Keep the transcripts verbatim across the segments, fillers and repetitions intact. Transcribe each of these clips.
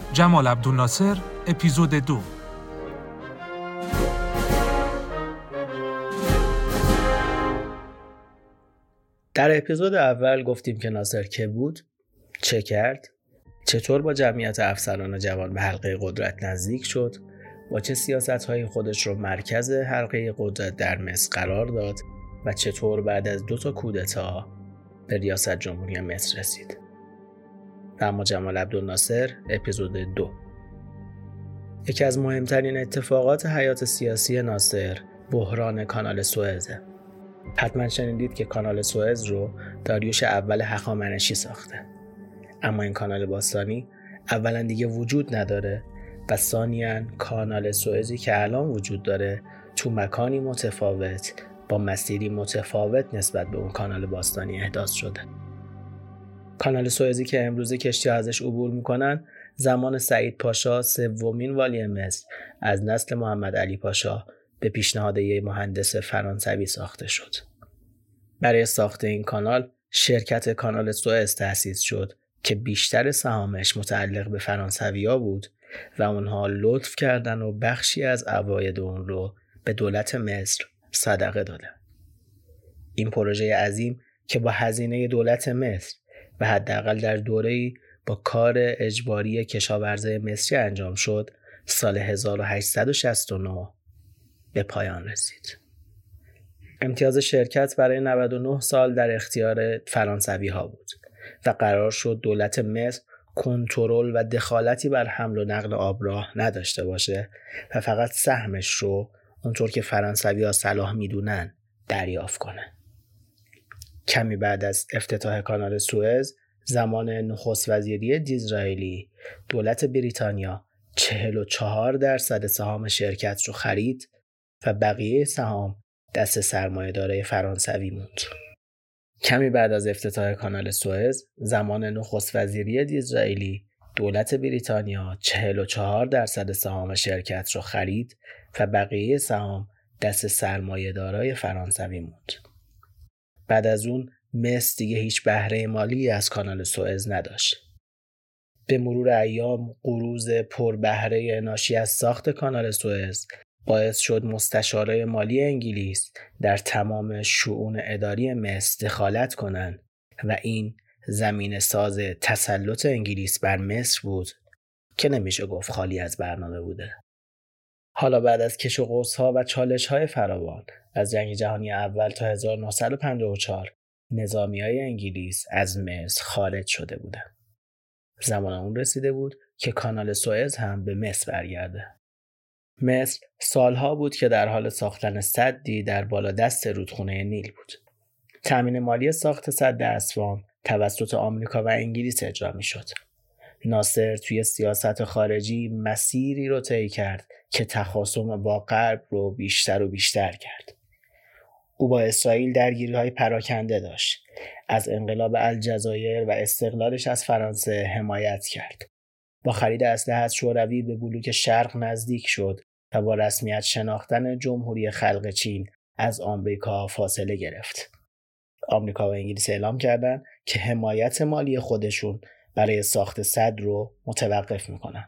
جمال عبدالناصر، اپیزود دو. در اپیزود اول گفتیم که ناصر که بود، چه کرد، چطور با جمعیت افسران جوان به حلقه قدرت نزدیک شد، با چه سیاست‌هایی خودش رو مرکز حلقه قدرت در مصر قرار داد و چطور بعد از دو تا کودتا به ریاست جمهوری مصر رسید. اما جمال عبدالناصر، اپیزود دو. یکی از مهمترین اتفاقات حیات سیاسی ناصر بحران کانال سوئزه. حتما شنیدید که کانال سوئز رو داریوش اول هخامنشی ساخته. اما این کانال باستانی اولا دیگه وجود نداره و ثانیاً کانال سوئزی که الان وجود داره تو مکانی متفاوت با مسیری متفاوت نسبت به اون کانال باستانی احداث شده. کانال سوئزی که امروزه کشتی‌ها ازش عبور میکنن زمان سعید پاشا سومین والی مصر از نسل محمد علی پاشا به پیشنهاد یک مهندس فرانسوی ساخته شد. برای ساخت این کانال شرکت کانال سوئز تأسیس شد که بیشتر سهامش متعلق به فرانسوی‌ها بود و اونها لطف کردن و بخشی از عواید اون رو به دولت مصر صدقه دادن. این پروژه عظیم که با هزینه دولت مصر و حداقل در دوره‌ای با کار اجباری کشاورزای مصری انجام شد، سال هزار و هشتصد و شصت و نه به پایان رسید. امتیاز شرکت برای نود و نه سال در اختیار فرانسوی ها بود و قرار شد دولت مصر کنترل و دخالتی بر حمل و نقل آبراه نداشته باشه و فقط سهمش رو اونطور که فرانسوی ها صلاح میدونن دریافت کنه. کمی بعد از افتتاح کانال سوئز، زمان نخست وزیری دیزرائیلی، دولت بریتانیا چهل و چهار درصد سهام شرکت رو خرید و بقیه سهام دست سرمایه‌دارای فرانسوی موند. کمی بعد از افتتاح کانال سوئز، زمان نخست وزیری دیزرائیلی، دولت بریتانیا چهل و چهار درصد سهام شرکت رو خرید و بقیه سهام دست سرمایه‌دارای فرانسوی موند. بعد از اون مصر دیگه هیچ بهره مالی از کانال سوئز نداشت. به مرور ایام قروض پربهره ناشی از ساخت کانال سوئز باعث شد مستشارای مالی انگلیس در تمام شؤون اداری مصر دخالت کنند و این زمین ساز تسلط انگلیس بر مصر بود که نمیشه گفت خالی از برنامه بوده. حالا بعد از کش و قوس‌ها و چالش‌های فراوان از جنگ جهانی اول تا هزار و نهصد و پنجاه و چهار نظامیای انگلیس از مصر خارج شده بودند. زمان اون رسیده بود که کانال سوئز هم به مصر برگرده. مصر سالها بود که در حال ساختن سدی در بالادست رودخونه نیل بود. تامین مالی ساخت سد اسوان توسط آمریکا و انگلیس اجرا می‌شد. ناصر توی سیاست خارجی مسیری رو طی کرد که تخاصم با غرب رو بیشتر و بیشتر کرد. او با اسرائیل درگیری‌های پراکنده داشت. از انقلاب الجزایر و استقلالش از فرانسه حمایت کرد. با خرید اسلحه از شوروی به بلوک شرق نزدیک شد و با رسمیت شناختن جمهوری خلق چین از آمریکا فاصله گرفت. آمریکا و انگلیس اعلام کردند که حمایت مالی خودشون برای ساخت سد رو متوقف میکنن.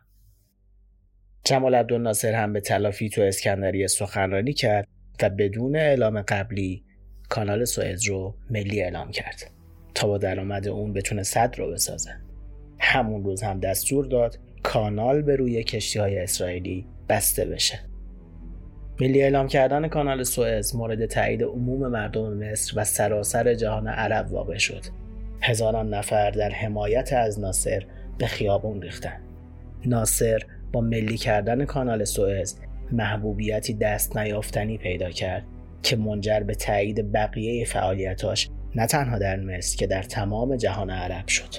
جمال عبدالناصر هم به تلافی تو اسکندریه سخنرانی کرد و بدون اعلام قبلی کانال سوئز رو ملی اعلام کرد تا با درآمد اون بتونه سد رو بسازه. همون روز هم دستور داد کانال به روی کشتی‌های اسرائیلی بسته بشه. ملی اعلام کردن کانال سوئز مورد تایید عموم مردم مصر و سراسر جهان عرب واقع شد. هزاران نفر در حمایت از ناصر به خیابون ریختن. ناصر با ملی کردن کانال سوئز محبوبیتی دست نیافتنی پیدا کرد که منجر به تایید بقیه فعالیتاش نه تنها در مصر که در تمام جهان عرب شد.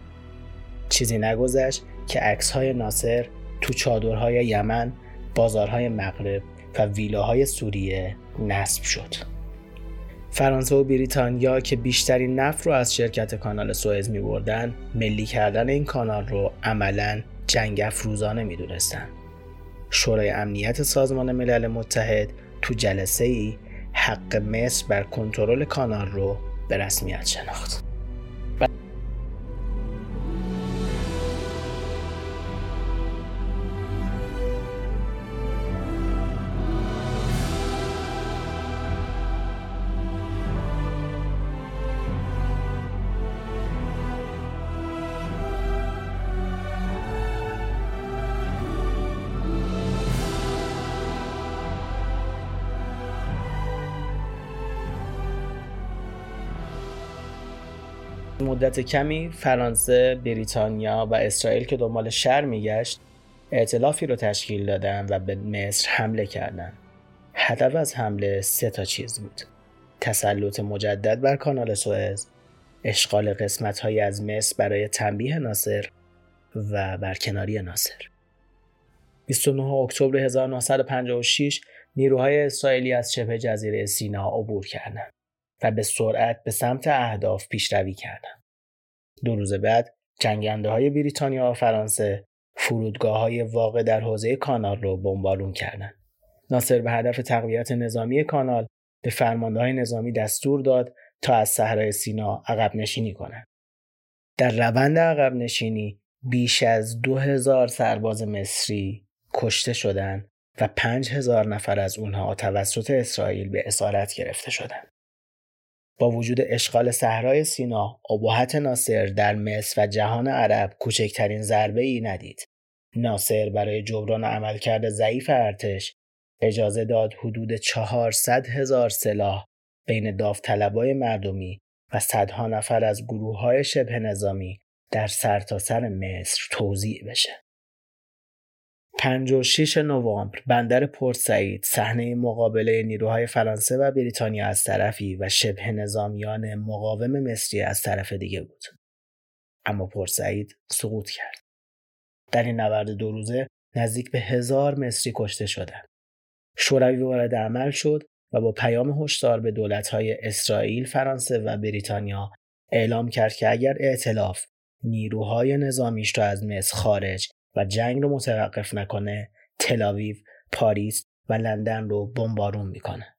چیزی نگذشت که عکس‌های ناصر تو چادرهای یمن، بازارهای مغرب و ویلاهای سوریه نصب شد. فرانسه و بریتانیا که بیشترین نفت رو از شرکت کانال سوئز می‌بردن، ملی کردن این کانال رو عملاً جنگ افروزانه می‌دونستن. شورای امنیت سازمان ملل متحد تو جلسه‌ای حق مصر بر کنترل کانال رو به رسمیت شناخت. مدت کمی فرانسه، بریتانیا و اسرائیل که دنبال شر میگشت ائتلافی رو تشکیل دادن و به مصر حمله کردن. هدف از حمله سه تا چیز بود: تسلط مجدد بر کانال سوئز، اشغال قسمت‌هایی از مصر برای تنبیه ناصر و برکناری ناصر. بیست و نهم اکتبر هزار و نهصد و پنجاه و شش نیروهای اسرائیلی از شبه جزیره سینا عبور کردند و به سرعت به سمت اهداف پیشروی کردند. دو روز بعد جنگنده‌های بریتانیا و فرانسه فرودگاه‌های واقع در حوزه کانال رو بمبارون کردند. ناصر به هدف تقویت نظامی کانال به فرمانده‌های نظامی دستور داد تا از صحرای سینا عقب نشینی کنند. در روند عقب نشینی بیش از دو هزار سرباز مصری کشته شدند و پنج هزار نفر از اونها توسط اسرائیل به اسارت گرفته شدند. با وجود اشغال صحرای سینا، ابهت ناصر در مصر و جهان عرب کوچکترین ضربه‌ای ندید. ناصر برای جبران عملکرد ضعیف ارتش اجازه داد حدود چهارصد هزار سلاح بین داوطلبای مردمی و صدها نفر از گروه‌های شبه نظامی در سرتاسر مصر توزیع بشه. پنجاه و شش نوامبر بندر پورت سعید صحنه مقابله نیروهای فرانسه و بریتانیا از طرفی و شبه نظامیان مقاوم مصری از طرف دیگه بود. اما پورت سعید سقوط کرد. در این نبرد دو روزه نزدیک به هزار مصری کشته شدند. شوروی وارد عمل شد و با پیام هشدار به دولت‌های اسرائیل، فرانسه و بریتانیا اعلام کرد که اگر ائتلاف نیروهای نظامیش را از مصر خارج و جنگ رو متوقف نکنه، تل‌آویو، پاریس و لندن رو بمبارون میکنه.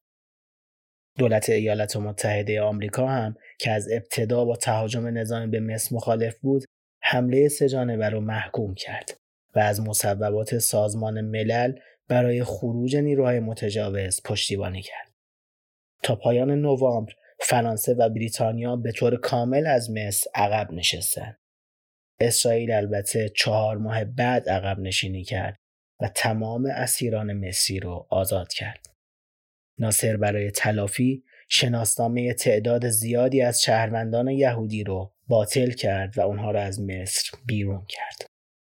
دولت ایالات متحده آمریکا هم که از ابتدا با تهاجم نظامی به مصر مخالف بود، حمله سه‌جانبه رو محکوم کرد و از مصوبات سازمان ملل برای خروج نیروهای متجاوز پشتیبانی کرد. تا پایان نوامبر فرانسه و بریتانیا به طور کامل از مصر عقب نشستند. اسرائیل البته چهار ماه بعد عقب نشینی کرد و تمام اسیران مصری رو آزاد کرد. ناصر برای تلافی شناسنامه تعداد زیادی از شهروندان یهودی رو باطل کرد و اونها را از مصر بیرون کرد.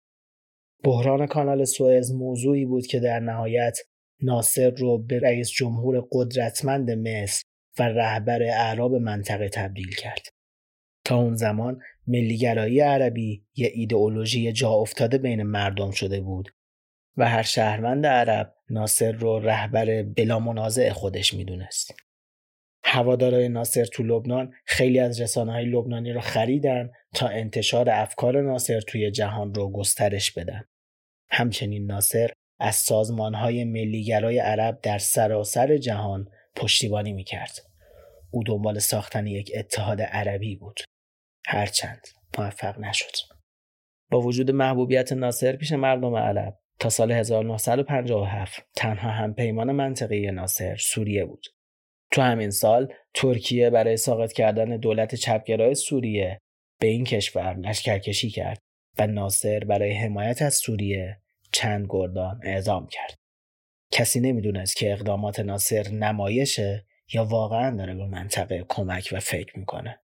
بحران کانال سوئز موضوعی بود که در نهایت ناصر رو به رئیس جمهور قدرتمند مصر و رهبر اعراب منطقه تبدیل کرد. تا اون زمان ملیگرایی عربی یه ایدئولوژی جا افتاده بین مردم شده بود و هر شهروند عرب ناصر رو رهبر بلا منازع خودش میدونست. هوادارهای ناصر تو لبنان خیلی از رسانه‌های لبنانی رو خریدن تا انتشار افکار ناصر توی جهان رو گسترش بدن. همچنین ناصر از سازمان‌های ملیگرای عرب در سراسر جهان پشتیبانی می‌کرد. او دنبال ساختن یک اتحاد عربی بود. هرچند موفق نشد. با وجود محبوبیت ناصر پیش مردم عرب، تا سال هزار و نهصد و پنجاه و هفت تنها همپیمان منطقه‌ای ناصر سوریه بود. تو همین سال ترکیه برای ساقط کردن دولت چپگرای سوریه به این کشور لشکرکشی کرد و ناصر برای حمایت از سوریه چند گردان اعزام کرد. کسی نمیدونست که اقدامات ناصر نمایشه یا واقعا داره به منطقه کمک و فکر میکنه.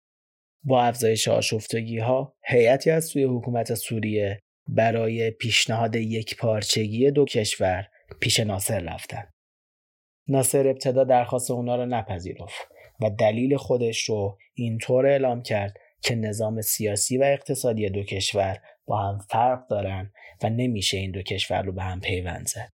با افزایش آشفتگی‌ها، هیئتی از سوی حکومت سوریه برای پیشنهاد یک پارچگی دو کشور پیش ناصر رفتن. ناصر ابتدا درخواست اونا رو نپذیرفت و دلیل خودش رو اینطور اعلام کرد که نظام سیاسی و اقتصادی دو کشور با هم فرق دارن و نمیشه این دو کشور رو به هم پیوند زد.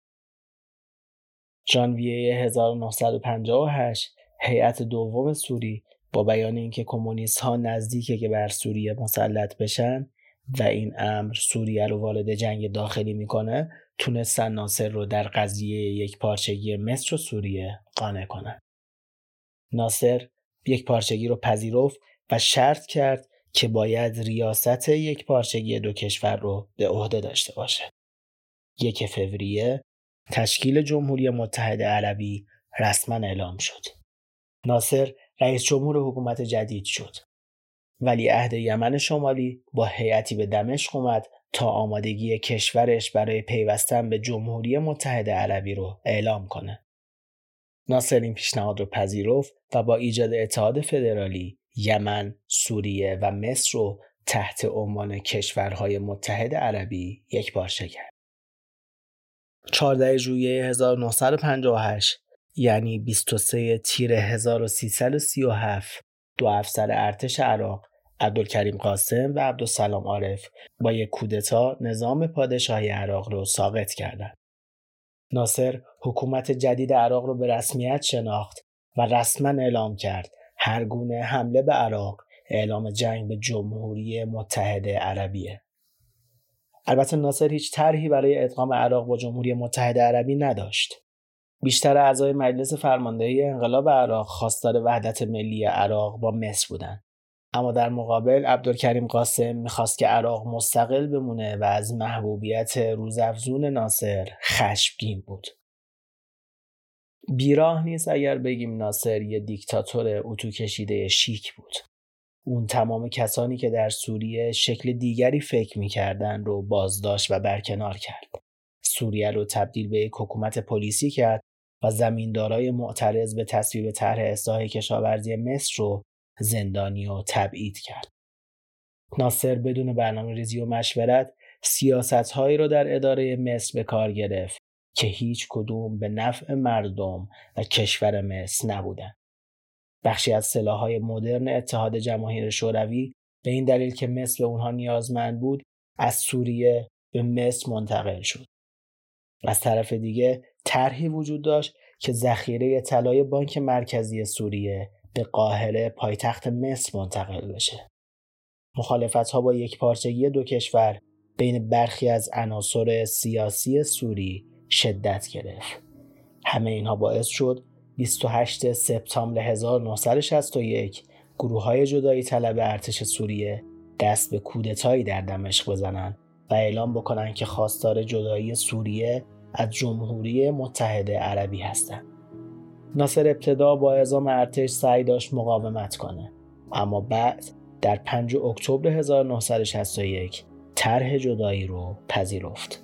ژانویه هزار و نهصد و پنجاه و هشت هیئت دوم سوری با بیان اینکه کمونیست‌ها نزدیکه که بر سوریه مسلط بشن و این امر سوریه رو وارد جنگ داخلی میکنه، تونستن ناصر رو در قضیه یک پارچگی مصر و سوریه قانع کنن. ناصر یک پارچگی رو پذیرفت و شرط کرد که باید ریاست یک پارچگی دو کشور رو به عهده داشته باشه. یک فوریه تشکیل جمهوری متحده عربی رسما اعلام شد. ناصر رئیس جمهور حکومت جدید شد. ولیعهد یمن شمالی با هیئتی به دمشق اومد تا آمادگی کشورش برای پیوستن به جمهوری متحده عربی رو اعلام کنه. ناصر این پیشنهاد رو پذیرفت و با ایجاد اتحاد فدرالی یمن، سوریه و مصر رو تحت عنوان کشورهای متحد عربی یکپارچه کرد. چهاردهم ژوئیه هزار و نهصد و پنجاه و هشت یعنی بیست و سوم تیر هزار و سیصد و سی و هفت دو افسر ارتش عراق عبدالکریم قاسم و عبدالسلام عارف با یک کودتا نظام پادشاهی عراق رو ساقط کردند. ناصر حکومت جدید عراق رو به رسمیت شناخت و رسما اعلام کرد هر گونه حمله به عراق اعلام جنگ به جمهوری متحده عربیه. البته ناصر هیچ طرحی برای ادغام عراق با جمهوری متحده عربی نداشت. بیشتر اعضای مجلس فرماندهی انقلاب عراق خواستار وحدت ملی عراق با مصر بودند. اما در مقابل عبدالکریم قاسم میخواست که عراق مستقل بمونه و از محبوبیت روزافزون ناصر خشمگین بود. بیراه نیست اگر بگیم ناصر یه دیکتاتور اتو کشیده شیک بود. اون تمام کسانی که در سوریه شکل دیگری فکر میکردن رو بازداشت و برکنار کرد. سوریه رو تبدیل به یک حکومت پلیسی کرد و زمیندارای معترض به تصویب طرح اصلاح کشاورزی مصر رو زندانی و تبعید کرد. ناصر بدون برنامه‌ریزی و مشورت سیاست‌هایی رو در اداره مصر به کار گرفت که هیچ کدوم به نفع مردم و کشور مصر نبودند. بخشی از سلاح‌های مدرن اتحاد جماهیر شوروی به این دلیل که مصر به اونها نیازمند بود از سوریه به مصر منتقل شد. از طرف دیگه طرحی وجود داشت که ذخیره طلای بانک مرکزی سوریه به قاهره پایتخت مصر منتقل بشه. مخالفت‌ها با یکپارچگی دو کشور بین برخی از عناصر سیاسی سوری شدت گرفت. همه اینها باعث شد بیست و هشتم سپتامبر هزار و نهصد و شصت و یک گروه‌های جدایی طلب ارتش سوریه دست به کودتایی در دمشق بزنند و اعلام بکنند که خواستار جدایی سوریه از جمهوری متحده عربی هستند. ناصر ابتدا با اعزام ارتش سعی داشت مقاومت کنه، اما بعد در پنجم اکتبر هزار و نهصد و شصت و یک طرح جدایی رو پذیرفت.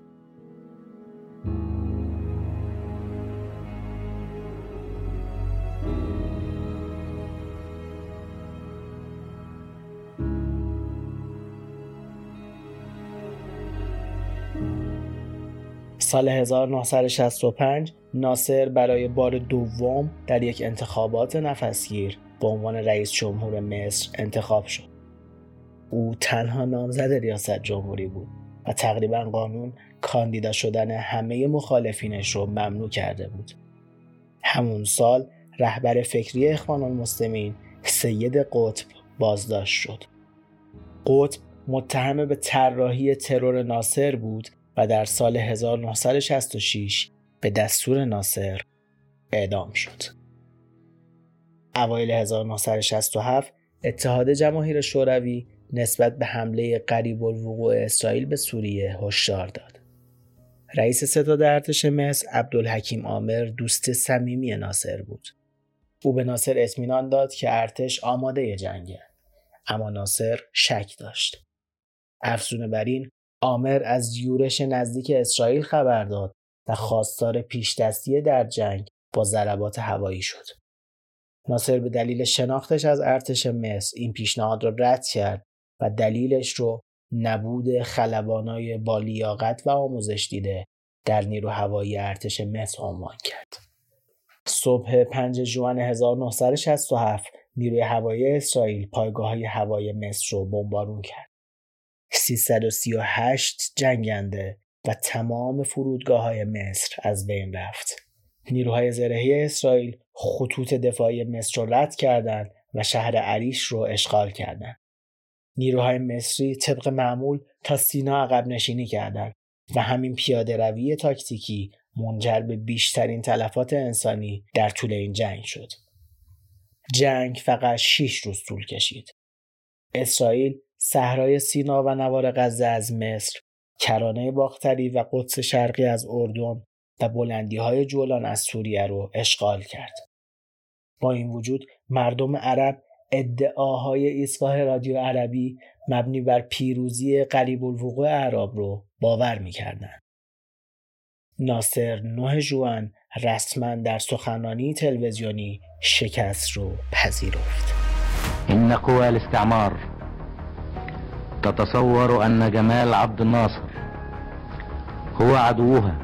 سال هزار و نهصد و شصت و پنج ناصر برای بار دوم در یک انتخابات نفسگیر به عنوان رئیس جمهور مصر انتخاب شد. او تنها نامزد ریاست جمهوری بود و تقریبا قانون کاندیدا شدن همه مخالفینش رو ممنوع کرده بود. همون سال رهبر فکری اخوان المسلمین سید قطب بازداشت شد. قطب متهم به طراحی ترور ناصر بود و در سال هزار و نهصد و شصت و شش به دستور ناصر اعدام شد. اوایل هزار و نهصد و شصت و هفت اتحاد جماهیر شوروی نسبت به حمله قریب الوقوع اسرائیل به سوریه هشدار داد. رئیس ستاد ارتش مصر عبدالحکیم عامر دوست صمیمی ناصر بود. او به ناصر اطمینان داد که ارتش آماده جنگه، اما ناصر شک داشت. افزون بر این عامر از یورش نزدیک اسرائیل خبر داد و خواستار پیشدستی در جنگ با ضربات هوایی شد. ناصر به دلیل شناختش از ارتش مصر این پیشنهاد را رد کرد و دلیلش رو نبود خلبانای با لیاقت و آموزش دیده در نیرو هوایی ارتش مصر عنوان کرد. صبح پنجم ژوئن هزار و نهصد و شصت و هفت نیروی هوایی اسرائیل پایگاه‌های هوایی مصر رو بمبارون کرد. سیصد و سی و هشت جنگنده و تمام فرودگاه‌های مصر از بین رفت. نیروهای زرهی اسرائیل خطوط دفاعی مصر رو رد کردند و شهر عریش رو اشغال کردند. نیروهای مصری طبق معمول تا سینا عقب نشینی کردند و همین پیاده روی تاکتیکی منجر به بیشترین تلفات انسانی در طول این جنگ شد. جنگ فقط شش روز طول کشید. اسرائیل صحرای سینا و نوار غزه از مصر، کرانه باختری و قدس شرقی از اردن و بلندی‌های جولان از سوریه رو اشغال کرد. با این وجود مردم عرب ادعاهای ایستگاه رادیو عربی مبنی بر پیروزی قریب الوقوع اعراب رو باور می‌کردند. ناصر نهم ژوئن رسما در سخنرانی تلویزیونی شکست رو پذیرفت. إن قوى الاستعمار تتصور أن جمال عبد الناصر هو عدوها،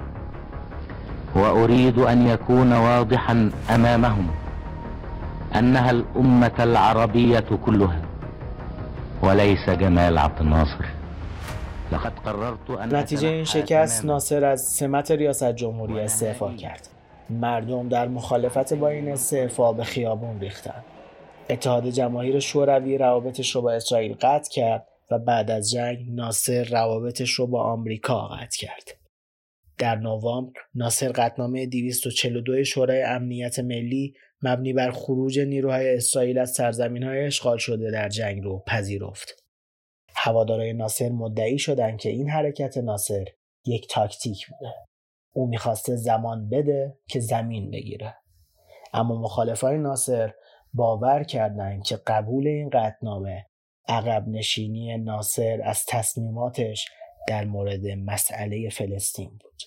وأريد أن يكون واضحا أمامهم أنها الأمة العربية كلها وليس جمال عبد الناصر. لقد قررت أن نتیجه این شکست ناصر از سمت ریاست جمهوری استعفا کرد. مردم در مخالفت با این استعفا به خیابون ریختند. اتحاد جماهیر شوروی روابطش رو با اسرائیل قطع کرد و بعد از جنگ ناصر روابطش رو با آمریکا قطع کرد. در نوامبر ناصر قطعنامه دویست و چهل و دو شورای امنیت ملی مبنی بر خروج نیروهای اسرائیل از سرزمین‌های اشغال شده در جنگ رو پذیرفت. هوادارهای ناصر مدعی شدند که این حرکت ناصر یک تاکتیک بوده. او می‌خواسته زمان بده که زمین بگیره. اما مخالفای ناصر باور کردند که قبول این قطعنامه عقب نشینی ناصر از تصمیماتش در مورد مسئله فلسطین بود.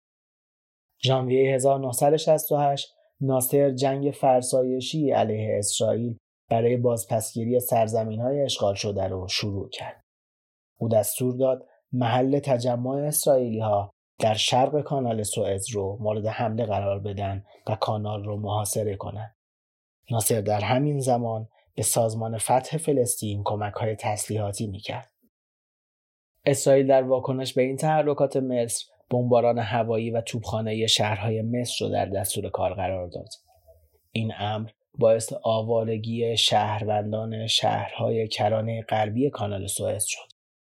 ژانویه هزار و نهصد و شصت و هشت ناصر جنگ فرسایشی علیه اسرائیل برای بازپسگیری سرزمین‌های اشغال شده رو شروع کرد. او دستور داد محل تجمع اسرائیلی‌ها در شرق کانال سوئز رو مورد حمله قرار بدن و کانال رو محاصره کنند. ناصر در همین زمان به سازمان فتح فلسطین کمک‌های تسلیحاتی می‌کرد. اسرائیل در واکنش به این تحرکات مصر بمباران هوایی و توپخانه‌ای شهرهای مصر رو در دستور کار قرار داد. این امر باعث آوارگی شهروندان شهرهای کرانه غربی کانال سوئز شد.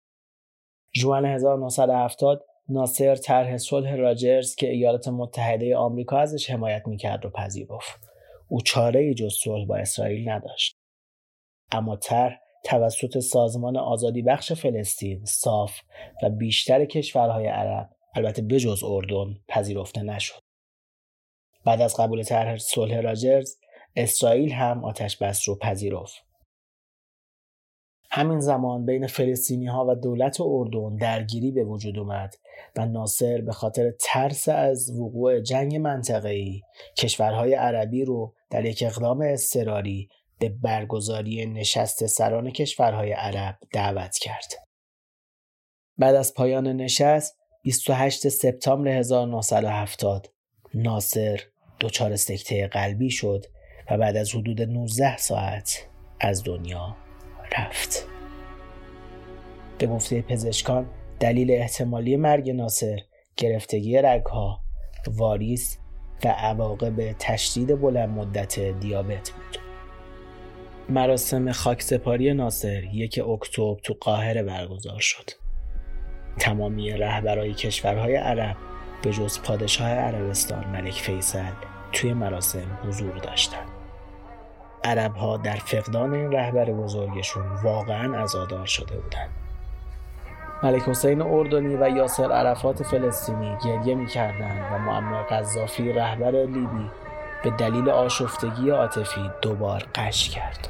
ژوئن هزار و نهصد و هفتاد ناصر طرح صلح راجرز که ایالات متحده آمریکا ازش حمایت می‌کرد رو پذیرفت. او چاره‌ای جز صلح با اسرائیل نداشت. اما طرح توسط سازمان آزادی بخش فلسطین، صاف و بیشتر کشورهای عرب، البته بجز اردن، پذیرفته نشد. بعد از قبول طرح صلح راجرز، اسرائیل هم آتش بس رو پذیرفت. همین زمان بین فلسطینی‌ها و دولت اردن درگیری به وجود اومد و ناصر به خاطر ترس از وقوع جنگ منطقه‌ای کشورهای عربی رو در یک اقدام اضطراری به برگزاری نشست سران کشورهای عرب دعوت کرد. بعد از پایان نشست بیست و هشتم سپتامبر هزار و نهصد و هفتاد ناصر دچار سکته قلبی شد و بعد از حدود نوزده ساعت از دنیا رفت. به گفته پزشکان دلیل احتمالی مرگ ناصر گرفتگی رگ‌ها، واریس و عواقب تشدید بلند مدت دیابت بود. مراسم خاکسپاری ناصر یک اکتبر تو قاهره برگزار شد. تمامی رهبرای کشورهای عرب به جز پادشاه عربستان ملک فیصل توی مراسم حضور داشتند. عرب‌ها در فقدان این رهبر بزرگشون واقعاً عزادار شده بودند. ملک حسین اردنی و یاسر عرفات فلسطینی گریه می‌کردند و معمر قذافی رهبر لیبی به دلیل آشفتگی عاطفی دوبار غش کرد.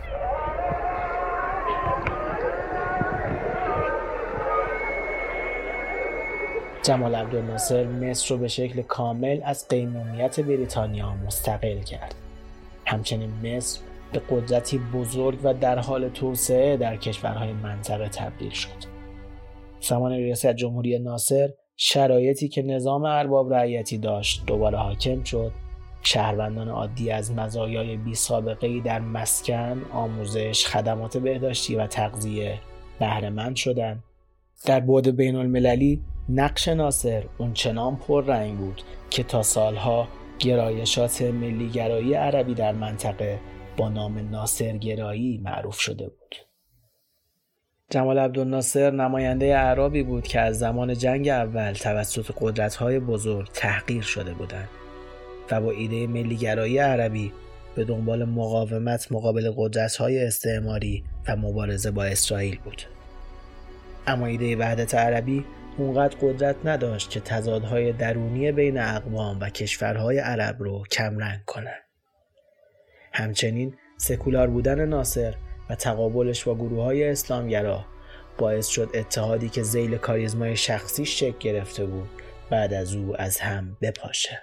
جمال عبدالناصر مصر رو به شکل کامل از قیمومیت بریتانیا مستقل کرد. همچنین مصر به قدرتی بزرگ و در حال توسعه در کشورهای منطقه تبدیل شد. زمان ریاست جمهوری ناصر شرایطی که نظام ارباب رعیتی داشت دوباره حاکم شد. شهروندان عادی از مزایای بی سابقه‌ای در مسکن، آموزش، خدمات بهداشتی و تغذیه بهره مند شدند. در بعد بین المللی نقش ناصر اونچنان پررنگ بود که تا سالها گرایشات ملیگرایی عربی در منطقه با نام ناصرگرایی معروف شده بود. جمال عبدالناصر نماینده اعرابی بود که از زمان جنگ اول توسط قدرت‌های بزرگ تحقیر شده بودند و با ایده ملیگرایی عربی به دنبال مقاومت مقابل قدرت‌های استعماری و مبارزه با اسرائیل بود. اما ایده وحدت عربی اونقدر قدرت نداشت که تضادهای درونی بین اقوام و کشورهای عرب رو کمرنگ کنه. همچنین سکولار بودن ناصر و تقابلش با گروه‌های اسلامگرا باعث شد اتحادی که ذیل کاریزمای شخصیش شکل گرفته بود بعد از او از هم بپاشه.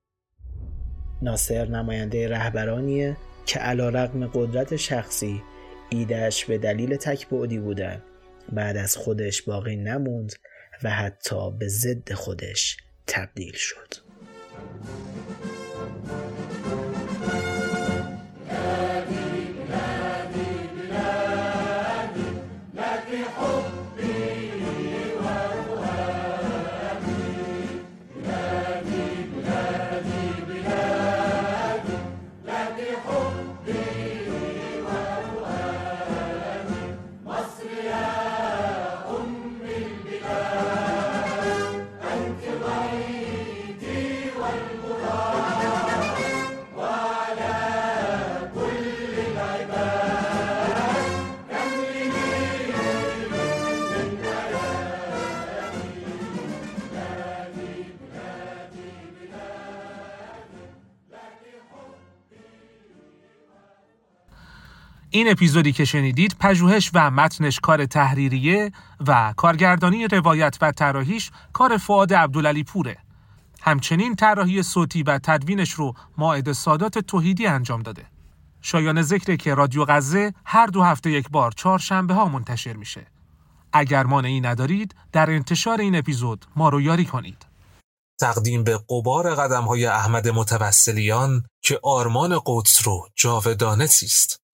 ناصر نماینده رهبرانیه که علیرغم قدرت شخصی ایدهش به دلیل تک‌بعدی بودن بعد از خودش باقی نموند و حتی به ضد خودش تبدیل شد. این اپیزودی که شنیدید پژوهش و متنش کار تحریریه و کارگردانی روایت و طراحیش کار فؤاد عبدالعلی پوره. همچنین طراحی صوتی و تدوینش رو مائده سادات توحیدی انجام داده. شایان ذکره که رادیو غزه هر دو هفته یک بار چهارشنبه ها منتشر میشه. اگر مانعی ندارید در انتشار این اپیزود ما رو یاری کنید. تقدیم به غبار قدم‌های احمد متوسلیان که آرمان قدس رو جاودانه است.